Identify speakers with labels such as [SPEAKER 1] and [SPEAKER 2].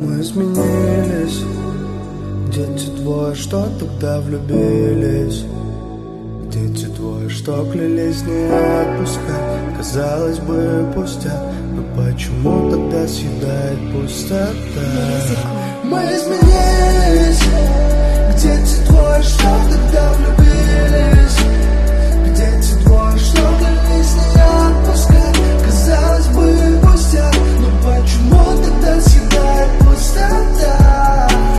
[SPEAKER 1] Мы изменились. Дети двое, что тогда влюбились. Дети двое, что клялись не отпускать. Казалось бы, пустяк, но почему тогда съедает пустота? Мы изменились.